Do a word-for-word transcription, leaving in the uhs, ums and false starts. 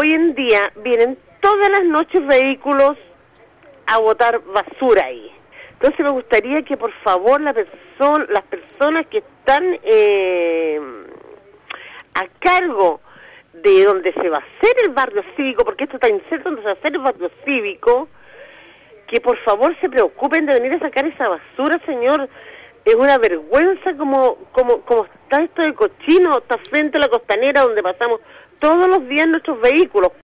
hoy en día vienen todas las noches vehículos a botar basura ahí. Entonces me gustaría que por favor la persona, las personas que están eh, a cargo de donde se va a hacer el barrio cívico, porque esto está inserto donde se va a hacer el barrio cívico, que por favor se preocupen de venir a sacar esa basura, señor. Es una vergüenza como como como está esto de cochino, está frente a la costanera donde pasamos todos los días nuestros vehículos.